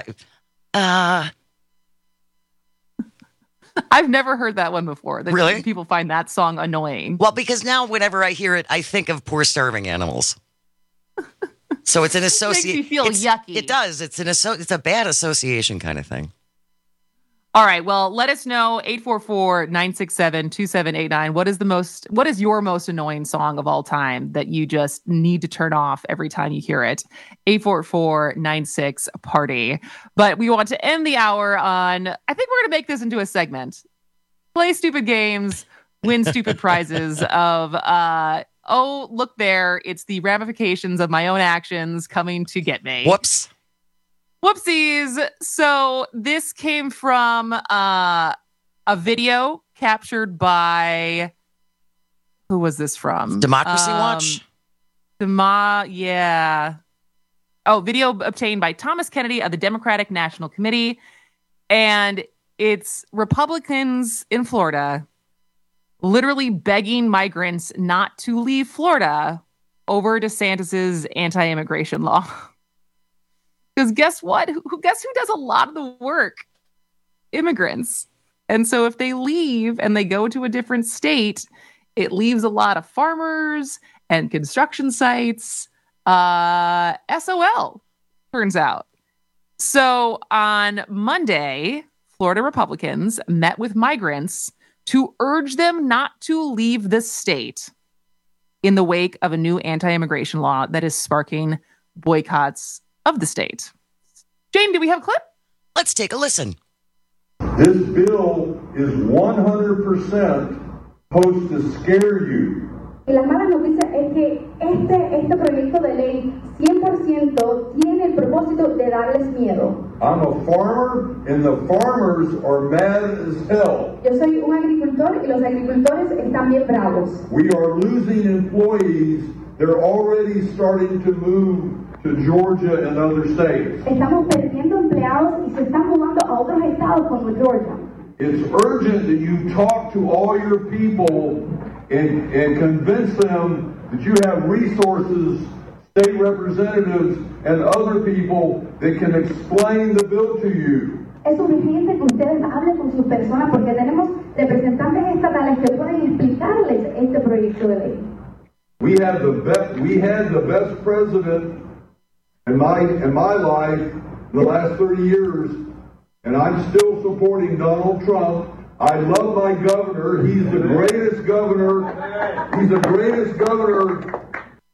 I've never heard that one before. Really? People find that song annoying. Well, because now whenever I hear it, I think of poor starving animals. So it's an association. Makes you feel yucky. It does. It's a bad association kind of thing. All right. Well, let us know 844-967-2789. What is your most annoying song of all time that you just need to turn off every time you hear it? 844-96-PARTY. But we want to end the hour on, I think we're going to make this into a segment. Play stupid games, win stupid prizes of, oh, look there. It's the ramifications of my own actions coming to get me. Whoops. Whoopsies. So this came from a video captured by, who was this from? Democracy Watch? Yeah. Oh, video obtained by Thomas Kennedy of the Democratic National Committee. And it's Republicans in Florida literally begging migrants not to leave Florida over DeSantis's anti-immigration law. Because guess what? Guess who does a lot of the work? Immigrants. And so if they leave and they go to a different state, it leaves a lot of farmers and construction sites. SOL, turns out. So on Monday, Florida Republicans met with migrants to urge them not to leave the state in the wake of a new anti-immigration law that is sparking boycotts of the state. Jane, do we have a clip? Let's take a listen. This bill is 100% supposed to scare you. Y las malas noticias es que este proyecto de ley 100% tiene el propósito de darles miedo. I'm a farmer, and the farmers are mad as hell. Yo soy un agricultor y los agricultores están bien bravos. We are losing employees. They're already starting to move to Georgia and other states. Estamos perdiendo empleados y se están mudando a otros estados como Georgia. It's urgent that you talk to all your people and convince them that you have resources, state representatives, and other people that can explain the bill to you. Es urgente que ustedes hablen con sus personas porque tenemos representantes estatales que pueden explicarles este proyecto de ley. We had the best president in my life in the last 30 years, and I'm still supporting Donald Trump. I love my governor. He's the greatest governor. He's the greatest governor.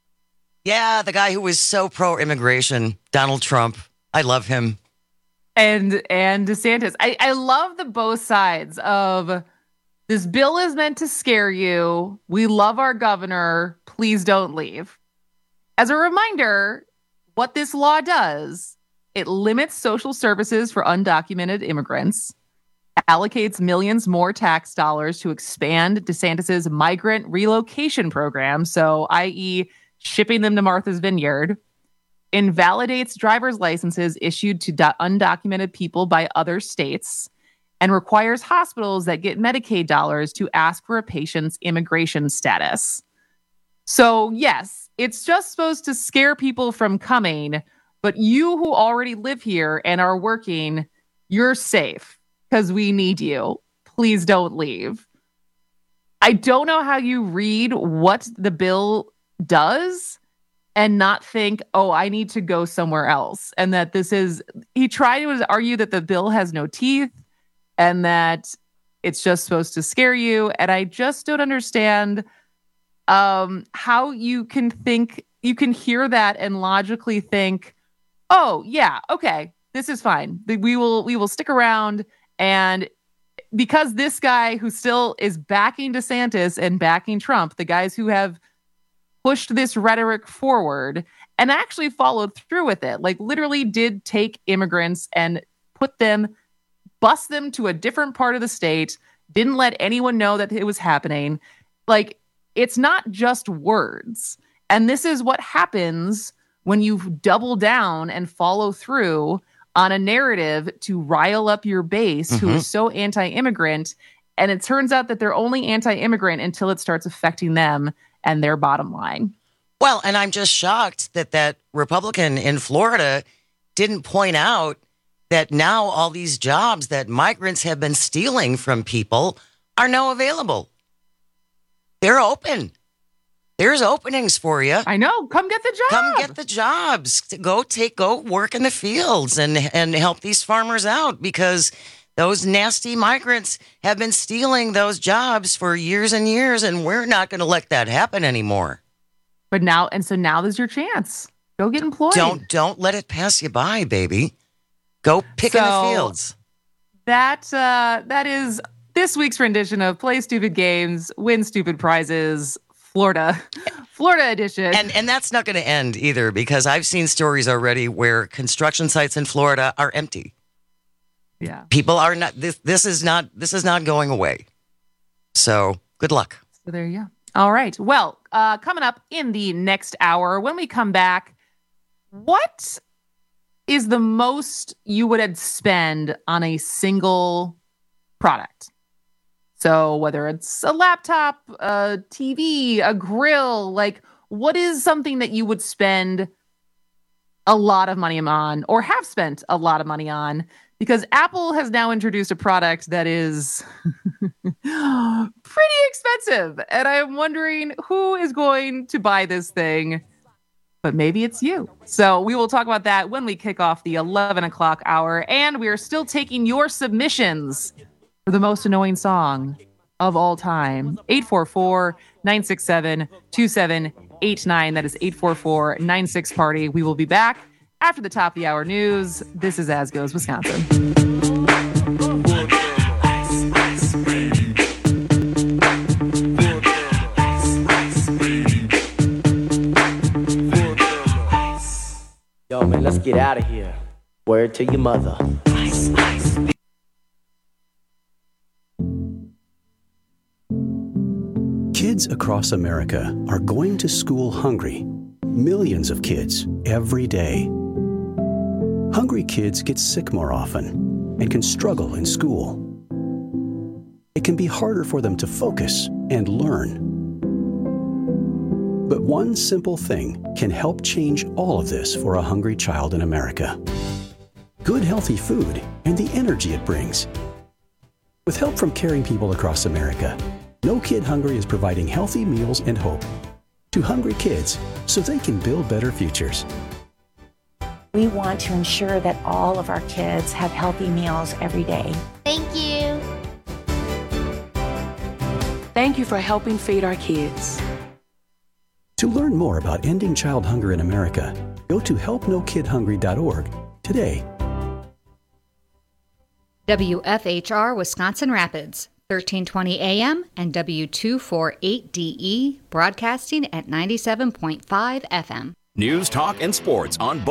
Yeah, the guy who was so pro-immigration, Donald Trump. I love him. And DeSantis. I love the both sides of this bill is meant to scare you. We love our governor. Please don't leave. As a reminder, what this law does, it limits social services for undocumented immigrants, allocates millions more tax dollars to expand DeSantis's migrant relocation program, so i.e. shipping them to Martha's Vineyard, invalidates driver's licenses issued to undocumented people by other states, and requires hospitals that get Medicaid dollars to ask for a patient's immigration status. So, yes, it's just supposed to scare people from coming, but you who already live here and are working, you're safe because we need you. Please don't leave. I don't know how you read what the bill does and not think, oh, I need to go somewhere else. And that he tried to argue that the bill has no teeth and that it's just supposed to scare you. And I just don't understand how you can hear that and logically think, oh, yeah, okay, this is fine. We will stick around. And because this guy who still is backing DeSantis and backing Trump, the guys who have pushed this rhetoric forward and actually followed through with it, like literally did take immigrants and bus them to a different part of the state, didn't let anyone know that it was happening. Like, it's not just words. And this is what happens when you double down and follow through on a narrative to rile up your base who is so anti-immigrant. And it turns out that they're only anti-immigrant until it starts affecting them and their bottom line. Well, and I'm just shocked that Republican in Florida didn't point out that now all these jobs that migrants have been stealing from people are now available. They're open. There's openings for you. I know. Come get the job. Come get the jobs. Go work in the fields and help these farmers out, because those nasty migrants have been stealing those jobs for years and years, and we're not going to let that happen anymore. But now there's your chance. Go get employed. Don't let it pass you by, baby. Go pick in the fields. That is this week's rendition of Play Stupid Games, Win Stupid Prizes, Florida edition. And that's not going to end either, because I've seen stories already where construction sites in Florida are empty. Yeah. People are not, this is not going away. So good luck. So there you go. All right. Well, coming up in the next hour, when we come back, what is the most you would spend on a single product? So whether it's a laptop, a TV, a grill, like what is something that you would spend a lot of money on or have spent a lot of money on? Because Apple has now introduced a product that is pretty expensive. And I'm wondering who is going to buy this thing. But maybe it's you. So we will talk about that when we kick off the 11 o'clock hour. And we are still taking your submissions for the most annoying song of all time. 844-967-2789. That is 844-96-PARTY. We will be back after the top of the hour news. This is As Goes Wisconsin. Word to your mother. Kids across America are going to school hungry. Millions of kids every day. Hungry kids get sick more often and can struggle in school. It can be harder for them to focus and learn. But one simple thing can help change all of this for a hungry child in America. Good, healthy food and the energy it brings. With help from caring people across America, No Kid Hungry is providing healthy meals and hope to hungry kids so they can build better futures. We want to ensure that all of our kids have healthy meals every day. Thank you. Thank you for helping feed our kids. To learn more about ending child hunger in America, go to helpnokidhungry.org today. WFHR Wisconsin Rapids, 1320 AM and W248DE, broadcasting at 97.5 FM. News, talk, and sports on